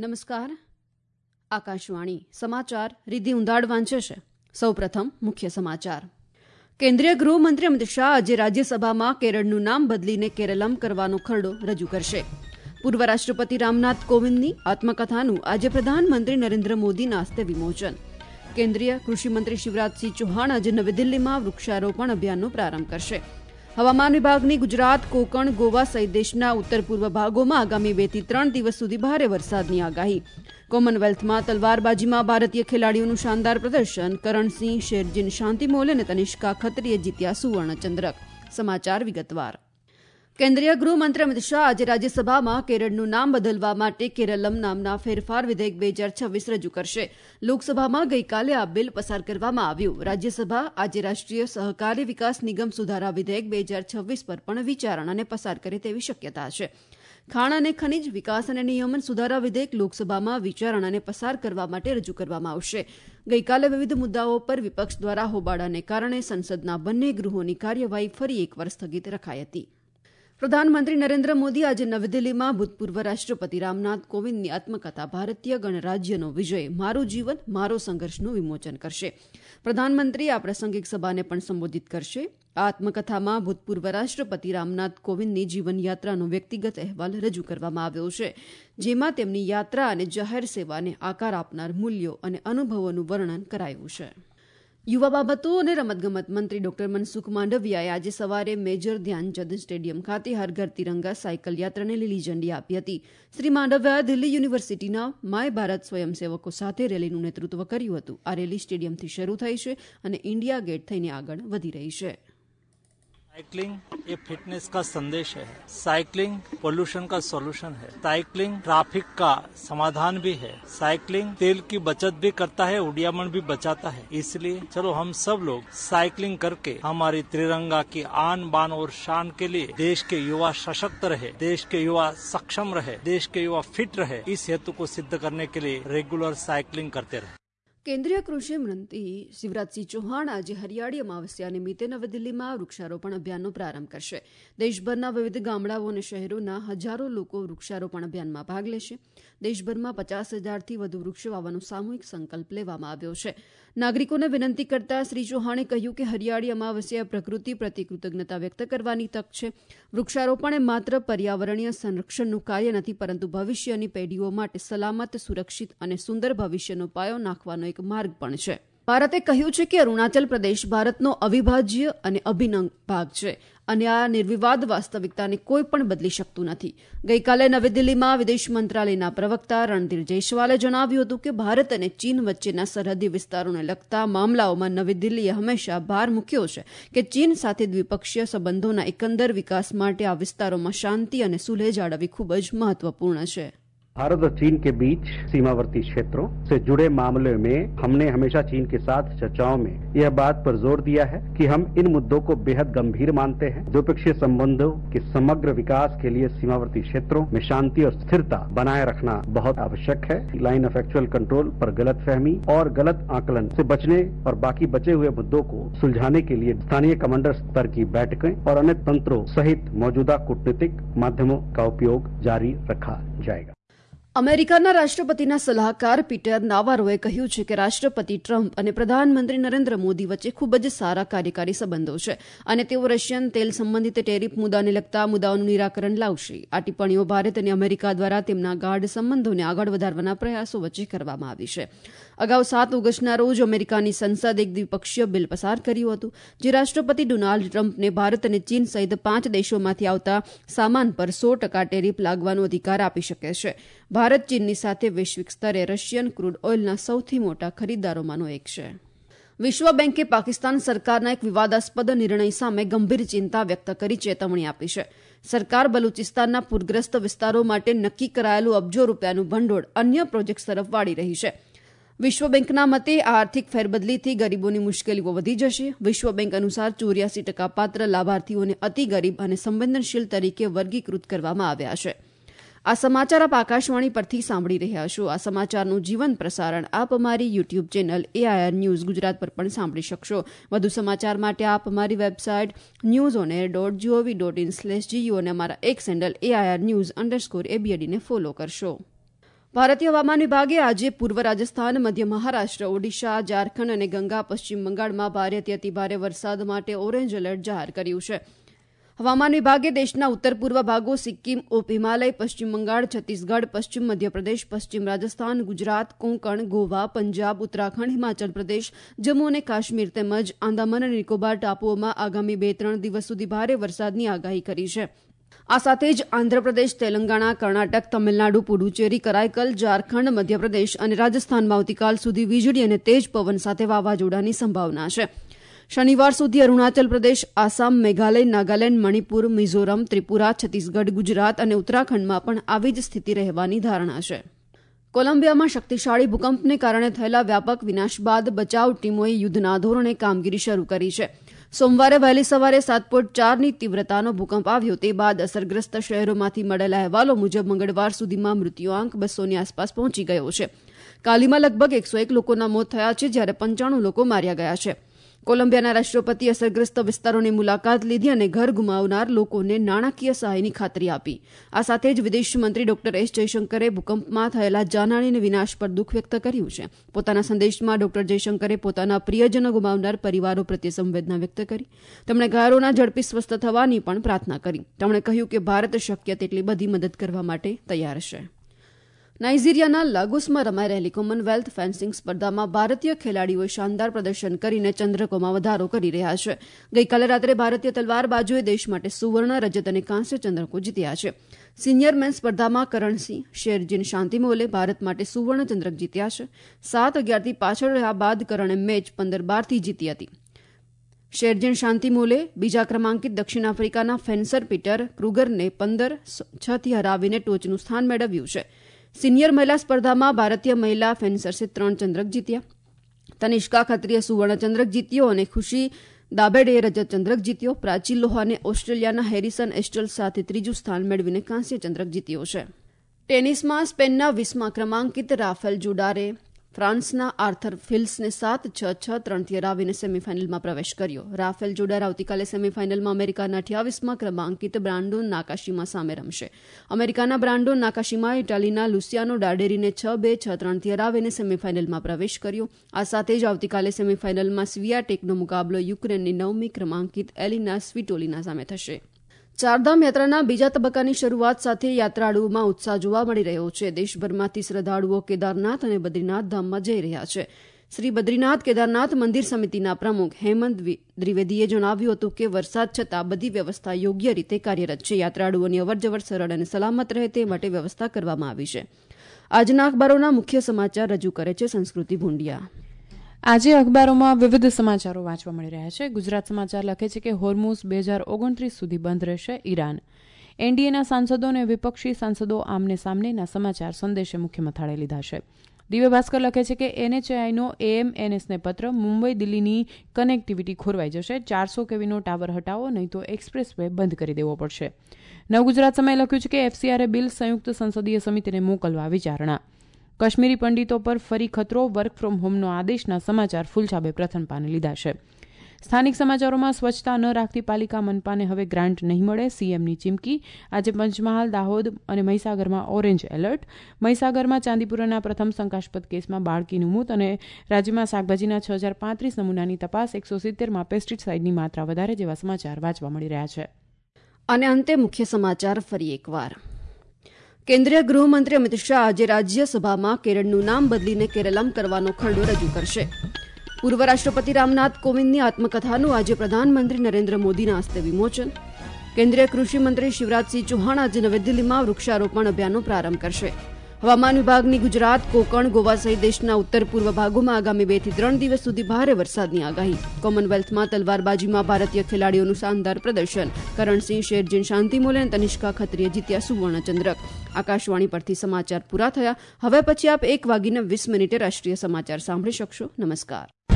નમસ્કાર. આકાશવાણી સમાચાર રીધિ ઉંધાડ વાંચે છે. સૌપ્રથમ મુખ્ય સમાચાર. કેન્દ્રીય ગૃહમંત્રી અમિત શાહ આજે રાજ્યસભામાં કેરળનું નામ બદલીને કેરલમ કરવાનો ખરડો રજૂ કરશે. પૂર્વ રાષ્ટ્રપતિ રામનાથ કોવિંદની આત્મકથાનું આજે પ્રધાનમંત્રી નરેન્દ્ર મોદીના હસ્તે વિમોચન. કેન્દ્રીય કૃષિમંત્રી શિવરાજસિંહ ચૌહાણ આજે નવી દિલ્હીમાં વૃક્ષારોપણ અભિયાનનો પ્રારંભ કરશે. હવામાન વિભાગની ગુજરાત, કોંકણ, ગોવા સહિત દેશના ઉત્તર પૂર્વ ભાગોમાં આગામી 2 થી 3 દિવસ સુધી ભારે વરસાદની આગાહી. કોમનવેલ્થમાં તલવારબાજીમાં ભારતીય ખેલાડીઓનું શાનદાર પ્રદર્શન. કરણસિંહ, શેરજીન શાંતિમોલ અને તનિષ્કા ખત્રીએ જીત્યા સુવર્ણચંદ્રક. સમાચાર વિગતવાર. કેન્દ્રીય ગૃહમંત્રી અમિત શાહ આજે રાજ્યસભામાં કેરળનું નામ બદલવા માટે કેરલમ નામના ફેરફાર વિધેયક 2026 રજૂ કરશે. લોકસભામાં ગઈકાલે આ બિલ પસાર કરવામાં આવ્યું. રાજ્યસભા આજે રાષ્ટ્રીય સહકારી વિકાસ નિગમ સુધારા વિધેયક 2026 પર પણ વિચારણાને પસાર કરે તેવી શક્યતા છે. ખાણ અને ખનીજ વિકાસ અને નિયમન સુધારા વિધેયક લોકસભામાં વિચારણાને પસાર કરવા માટે રજૂ કરવામાં આવશે. ગઈકાલે વિવિધ મુદ્દાઓ પર વિપક્ષ દ્વારા હોબાળાને કારણે સંસદના બંને ગૃહોની કાર્યવાહી ફરી એકવાર સ્થગિત રખાઈ હતી. પ્રધાનમંત્રી નરેન્દ્ર મોદી આજે નવી દિલ્હીમાં ભૂતપૂર્વ રાષ્ટ્રપતિ રામનાથ કોવિંદની આત્મકથા ભારતીય ગણરાજ્યનો વિજય, મારું જીવન, મારો સંઘર્ષનું વિમોચન કરશે. પ્રધાનમંત્રી આ પ્રાસંગિક સભાને પણ સંબોધિત કરશે. આ આત્મકથામાં ભૂતપૂર્વ રાષ્ટ્રપતિ રામનાથ કોવિંદની જીવનયાત્રાનો વ્યક્તિગત અહેવાલ રજૂ કરવામાં આવ્યો છે, જેમાં તેમની યાત્રા અને જાહેર સેવાને આકાર આપનાર મૂલ્યો અને અનુભવોનું વર્ણન કરાયું છે. યુવા બાબતો અને રમતગમત મંત્રી ડોક્ટર મનસુખ માંડવિયાએ આજે સવારે મેજર ધ્યાનચંદ સ્ટેડિયમ ખાતે હર ઘર તિરંગા સાયકલ યાત્રાને લીલી ઝંડી આપી હતી. શ્રી માંડવિયાએ દિલ્હી યુનિવર્સિટીના માય ભારત સ્વયંસેવકો સાથે રેલીનું નેતૃત્વ કર્યું હતું. આ રેલી સ્ટેડિયમથી શરૂ થઈ છે અને ઇન્ડિયા ગેટ થઈને આગળ વધી રહી છે. साइकिलिंग ये फिटनेस का संदेश है. साइकिलिंग पोल्यूशन का सॉल्यूशन है. साइकिलिंग ट्रैफिक का समाधान भी है. साइकिलिंग तेल की बचत भी करता है, उड़ियामन भी बचाता है. इसलिए चलो हम सब लोग साइकिलिंग करके हमारी त्रिरंगा की आन बान और शान के लिए देश के युवा सशक्त रहे, देश के युवा सक्षम रहे, देश के युवा फिट रहे, इस हेतु को सिद्ध करने के लिए रेगुलर साइकिलिंग करते रहे. કેન્દ્રીય કૃષિ મંત્રી શિવરાજસિંહ ચૌહાણ આજે હરિયાળી અમાવસ્યા નિમિત્તે નવી દિલ્હીમાં વૃક્ષારોપણ અભિયાનનો પ્રારંભ કરશે. દેશભરના વિવિધ ગામડાઓ અને શહેરોના હજારો લોકો વૃક્ષારોપણ અભિયાનમાં ભાગ લેશે. દેશભરમાં 50,000થી વધુ વૃક્ષો વાવવાનો સામૂહિક સંકલ્પ લેવામાં આવ્યો છે. નાગરિકોને વિનંતી કરતા શ્રી ચૌહાણે કહ્યું કે હરિયાળી અમાવસ્યા પ્રકૃતિ પ્રત્યે કૃતજ્ઞતા વ્યક્ત કરવાની તક છે. વૃક્ષારોપણ એ માત્ર પર્યાવરણીય સંરક્ષણનું કાર્ય નથી, પરંતુ ભવિષ્યની પેઢીઓ માટે સલામત, સુરક્ષિત અને સુંદર ભવિષ્યનો પાયો નાખવાનો એક માર્ગ પણ છે. ભારતે કહ્યું છે કે અરુણાચલ પ્રદેશ ભારતનો અવિભાજ્ય અને અભિન્ન ભાગ છે અને આ નિર્વિવાદ વાસ્તવિકતાને કોઈ પણ બદલી શકતું નથી. ગઈકાલે નવી દિલ્હીમાં વિદેશ મંત્રાલયના પ્રવક્તા રણધીર જયસ્વાલે જણાવ્યું હતું કે ભારત અને ચીન વચ્ચેના સરહદી વિસ્તારોને લગતા મામલાઓમાં નવી દિલ્હીએ હંમેશા ભાર મૂક્યો છે કે ચીન સાથે દ્વિપક્ષીય સંબંધોના એકંદર વિકાસ માટે આ વિસ્તારોમાં શાંતિ અને સુલેહ જાળવવી ખૂબ જ મહત્વપૂર્ણ છે. भारत और चीन के बीच सीमावर्ती क्षेत्रों से जुड़े मामले में हमने हमेशा चीन के साथ चर्चाओं में यह बात पर जोर दिया है कि हम इन मुद्दों को बेहद गंभीर मानते हैं. द्विपक्षीय संबंधों के समग्र विकास के लिए सीमावर्ती क्षेत्रों में शांति और स्थिरता बनाए रखना बहुत आवश्यक है. लाइन ऑफ एक्चुअल कंट्रोल पर गलतफहमी और गलत आकलन से बचने और बाकी बचे हुए मुद्दों को सुलझाने के लिए स्थानीय कमांडर स्तर की बैठकें और अन्य तंत्रों सहित मौजूदा कूटनीतिक माध्यमों का उपयोग जारी रखा जाएगा. અમેરિકાના રાષ્ટ્રપતિના સલાહકાર પીટર નાવારોએ કહ્યું છે કે રાષ્ટ્રપતિ ટ્રમ્પ અને પ્રધાનમંત્રી નરેન્દ્ર મોદી વચ્ચે ખૂબ જ સારા કાર્યકારી સંબંધો છે અને તેઓ રશિયન તેલ સંબંધિત ટેરિફ મુદ્દાને લગતા મુદ્દાઓનું નિરાકરણ લાવશે. આ ટિપ્પણીઓ ભારત અને અમેરિકા દ્વારા તેમના ગાઢ સંબંધોને આગળ વધારવાના પ્રયાસો વચ્ચે કરવામાં આવી છે. અગાઉ 7 ઓગસ્ટના રોજ અમેરિકાની સંસદ એક દ્વિપક્ષીય બિલ પસાર કર્યું હતું, જે રાષ્ટ્રપતિ ડોનાલ્ડ ટ્રમ્પને ભારત અને ચીન સહિત 5 દેશોમાંથી આવતા સામાન પર 100% ટેરિફ લાગવાનો અધિકાર આપી શકે છે. ભારત ચીનની સાથે વૈશ્વિક સ્તરે રશિયન ક્રૂડ ઓઇલના સૌથી મોટા ખરીદદારોમાંનો એક છે. વિશ્વ બેંકે પાકિસ્તાન સરકારના એક વિવાદાસ્પદ નિર્ણય સામે ગંભીર ચિંતા વ્યક્ત કરી ચેતવણી આપી છે. સરકાર બલુચિસ્તાનના પૂરગ્રસ્ત વિસ્તારો માટે નક્કી કરાયેલું અબજો રૂપિયાનું ભંડોળ અન્ય પ્રોજેક્ટ્સ તરફ વાળી રહી છે. વિશ્વ બેંકના મતે આ આર્થિક ફેરબદલીથી ગરીબોની મુશ્કેલીઓ વધી જશે. વિશ્વ બેંક અનુસાર 84% પાત્ર લાભાર્થીઓને અતિ ગરીબ અને સંવેદનશીલ તરીકે વર્ગીકૃત કરવામાં આવ્યા છે. આ સમાચાર આપ આકાશવાણી પરથી સાંભળી રહ્યા છો. આ સમાચારનું જીવંત પ્રસારણ આપ અમારી YouTube channel AIR news Gujarat પર પણ સાંભળી શકશો. વધુ સમાચાર માટે આપ અમારી વેબસાઇટ newsonair.gov.in/gu અને અમારા એક્સ હેન્ડલ AIR News_ABD ને ફોલો કરશો. ભારતીય હવામાન વિભાગે આજે પૂર્વ રાજસ્થાન, મધ્ય મહારાષ્ટ્ર, ઓડિશા, ઝારખંડ અને ગંગા પશ્ચિમ બંગાળમાં ભારેથી અતિભારે વરસાદ માટે ઓરેન્જ એલર્ટ જાહેર કર્યું છે. હવામાન વિભાગે દેશના ઉત્તર પૂર્વ ભાગો, સિક્કિમ, ઉપ હિમાલય, પશ્ચિમ બંગાળ, છત્તીસગઢ, પશ્ચિમ મધ્યપ્રદેશ, પશ્ચિમ રાજસ્થાન, ગુજરાત, કોંકણ, ગોવા, પંજાબ, ઉત્તરાખંડ, હિમાચલ પ્રદેશ, જમ્મુ અને કાશ્મીર તેમજ આંદામાન અને નિકોબાર ટાપુઓમાં આગામી 2-3 દિવસ સુધી ભારે વરસાદની આગાહી કરી છે. આ સાથે જ આંધ્રપ્રદેશ, તેલંગાણા, કર્ણાટક, તમિલનાડુ, પુડુચેરી, કરાઈકલ, ઝારખંડ, મધ્યપ્રદેશ અને રાજસ્થાનમાં આવતીકાલ સુધી વીજળી અને તેજ પવન સાથે વાવાઝોડાની સંભાવના છે. શનિવાર સુધી અરુણાચલ પ્રદેશ, આસામ, મેઘાલય, નાગાલેન્ડ, મણિપુર, મિઝોરમ, ત્રિપુરા, છત્તીસગઢ, ગુજરાત અને ઉત્તરાખંડમાં પણ આવી જ સ્થિતિ રહેવાની ધારણા છે. કોલંબિયામાં શક્તિશાળી ભૂકંપને કારણે થયેલા વ્યાપક વિનાશ બાદ બચાવ ટીમોએ યુદ્ધના ધોરણે કામગીરી શરૂ કરી છે. સોમવારે વહેલી સવારે 7.4ની તીવ્રતાનો ભૂકંપ આવ્યો તે બાદ અસરગ્રસ્ત શહેરોમાંથી મળેલા અહેવાલો મુજબ મંગળવાર સુધીમાં મૃત્યુઆંક 200ની આસપાસ પહોંચી ગયો છે. કાલીમાં લગભગ 101 લોકોના મોત થયા છે, જ્યારે 95 લોકો માર્યા ગયા છે. કોલંબિયાના રાષ્ટ્રપતિ અસરગ્રસ્ત વિસ્તારોની મુલાકાત લીધી અને ઘર ગુમાવનાર લોકોને નાણાકીય સહાયની ખાતરી આપી. આ સાથે જ વિદેશ મંત્રી ડોક્ટર એસ જયશંકરે ભૂકંપમાં થયેલા જાનહાની અને વિનાશ પર દુઃખ વ્યક્ત કર્યું છે. પોતાના સંદેશમાં ડોક્ટર જયશંકરે પોતાના પ્રિયજનો ગુમાવનાર પરિવારો પ્રત્યે સંવેદના વ્યક્ત કરી. તેમણે ઘાયલોના ઝડપી સ્વસ્થ થવાની પણ પ્રાર્થના કરી. તેમણે કહ્યું કે ભારત શક્ય તેટલી બધી મદદ કરવા માટે તૈયાર છે. નાઇજીરિયાના લાગોસમાં રમાઈ રહેલી કોમનવેલ્થ ફેન્સિંગ સ્પર્ધામાં ભારતીય ખેલાડીઓએ શાનદાર પ્રદર્શન કરીને ચંદ્રકોમાં વધારો કરી રહ્યા છે. ગઈકાલે રાત્રે ભારતીય તલવારબાજોએ દેશ માટે સુવર્ણ, રજત અને કાંસ્ય ચંદ્રકો જીત્યા છે. સિનિયર મેન સ્પર્ધામાં કરણસિંહ, શેરજીન શાંતિમોલે ભારત માટે સુવર્ણ ચંદ્રક જીત્યા છે. 7-11થી પાછળ રહ્યા બાદ કરણે મેચ 15-12થી જીતી હતી. શેરજીન શાંતિમોલે બીજા ક્રમાંકિત દક્ષિણ આફ્રિકાના ફેન્સર પીટર ક્રુગરને 15-6થી હરાવીને ટોચનું સ્થાન મેળવ્યું છે. સિનિયર મહિલા સ્પર્ધામાં ભારતીય મહિલા ફેન્સર્સે 3 ચંદ્રક જીત્યા. તનિષ્કા ખત્રીએ સુવર્ણ ચંદ્રક જીત્યો અને ખુશી દાબેડેએ રજત ચંદ્રક જીત્યો. પ્રાચી લોહાને ઓસ્ટ્રેલિયાના હેરિસન એસ્ટલ સાથે 3જું સ્થાન મેળવીને કાંસ્ય ચંદ્રક જીત્યો છે. ટેનિસમાં સ્પેનના 20મા ક્રમાંકિત રાફેલ જુડારે ફ્રાન્સના આર્થર ફિલ્સને 7-6, 6-3થી હરાવીને સેમીફાઇનલમાં પ્રવેશ કર્યો. રાફેલ જોડાર આવતીકાલે સેમીફાઇનલમાં અમેરિકાના 28મા ક્રમાંકિત બ્રાન્ડોન નાકાશીમા સામે રમશે. અમેરિકાના બ્રાન્ડોન નાકાશીમા ઇટાલીના લુસિયાનો ડાર્ડેરીને 6-2, 6-3થી હરાવીને સેમીફાઇનલમાં પ્રવેશ કર્યો. આ સાથે જ આવતીકાલે સેમીફાઇનલમાં સ્વિયાટેકનો મુકાબલો યુક્રેનની 9મી ક્રમાંકિત એલિના સ્વિટોલિના સામે થશે. ચારધામ યાત્રાના બીજા તબક્કાની શરૂઆત સાથે યાત્રાળુઓમાં ઉત્સાહ જોવા મળી રહ્યો છે. દેશભરમાંથી શ્રદ્ધાળુઓ કેદારનાથ અને બદ્રીનાથ ધામમાં જઈ રહ્યા છે. શ્રી બદ્રીનાથ કેદારનાથ મંદિર સમિતિના પ્રમુખ હેમંત દ્વિવેદીએ જણાવ્યું હતું કે વરસાદ છતાં બધી વ્યવસ્થા યોગ્ય રીતે કાર્યરત છે. યાત્રાળુઓની અવરજવર સરળ અને સલામત રહે તે માટે વ્યવસ્થા કરવામાં આવી છે. આજના અખબારોના મુખ્ય સમાચાર રજૂ કરે છે સંસ્કૃતિ ભૂંડિયા. આજે અખબારોમાં વિવિધ સમાચારો વાંચવા મળી રહ્યા છે. ગુજરાત સમાચાર લખે છે કે હોર્મુઝ 2029 સુધી બંધ રહેશે. ઈરાન એનડીએના સાંસદો અને વિપક્ષી સાંસદો આમને સામનેના સમાચાર સંદેશે મુખ્ય મથાળે લીધા છે. દિવ્ય ભાસ્કર લખે છે કે એનએચઆઈનો એએમએનએસને પત્ર, મુંબઈ દિલ્હીની કનેક્ટિવિટી ખોરવાઈ જશે. 400 કેવીનો ટાવર હટાવો, નહીં તો એક્સપ્રેસ વે બંધ કરી દેવો પડશે. નવગુજરાત સમય લખ્યું છે કે એફસીઆરએ બિલ સંયુક્ત સંસદીય સમિતિને મોકલવા વિચારણા. કાશ્મીરી પંડિતો પર ફરી ખતરો, વર્ક ફ્રોમ હોમનો આદેશના સમાચાર ફૂલછાબે પ્રથમ પાને લીધા છે. સ્થાનિક સમાચારોમાં સ્વચ્છતા ન રાખતી પાલિકા મનપાને હવે ગ્રાન્ટ નહીં મળે, સીએમની ચીમકી. આજે પંચમહાલ, દાહોદ અને મહીસાગરમાં ઓરેન્જ એલર્ટ. મહીસાગરમાં ચાંદીપુરાના પ્રથમ શંકાસ્પદ કેસમાં બાળકીનું મોત અને રાજ્યમાં શાકભાજીના 6035 નમૂનાની તપાસ. 170માં પેસ્ટિસાઇડની માત્રા વધારે જેવા સમાચાર વાંચવા મળી રહ્યા છે. અને અંતે મુખ્ય સમાચાર ફરી એકવાર. કેન્દ્રીય ગૃહમંત્રી અમિત શાહ આજે રાજ્યસભામાં કેરળનું નામ બદલીને કેરલમ કરવાનો ખરડો રજૂ કરશે. પૂર્વ રાષ્ટ્રપતિ રામનાથ કોવિંદની આત્મકથાનું આજે પ્રધાનમંત્રી નરેન્દ્ર મોદીના હસ્તે વિમોચન. કેન્દ્રીય કૃષિ મંત્રી શિવરાજસિંહ ચૌહાણ આજે નવી દિલ્હીમાં વૃક્ષારોપણ અભિયાનનો પ્રારંભ કરશે. હવામાન વિભાગની ગુજરાત, કોંકણ, ગોવા સહિત દેશના ઉત્તર પૂર્વ ભાગોમાં આગામી 2 થી 3 દિવસ સુધી ભારે વરસાદની આગાહી. કોમનવેલ્થમાં તલવારબાજીમાં ભારતીય ખેલાડીઓનું શાનદાર પ્રદર્શન. કરણસિંહ, શેરજીન શાંતિમોલે અને તનિષ્કા ખત્રીએ જીત્યા સુવર્ણ ચંદ્રક. આકાશવાણી પરથી સમાચાર પૂરા થયા. હવે પછી આપ 1:20 રાષ્ટ્રીય સમાચાર સાંભળી શકશો. નમસ્કાર.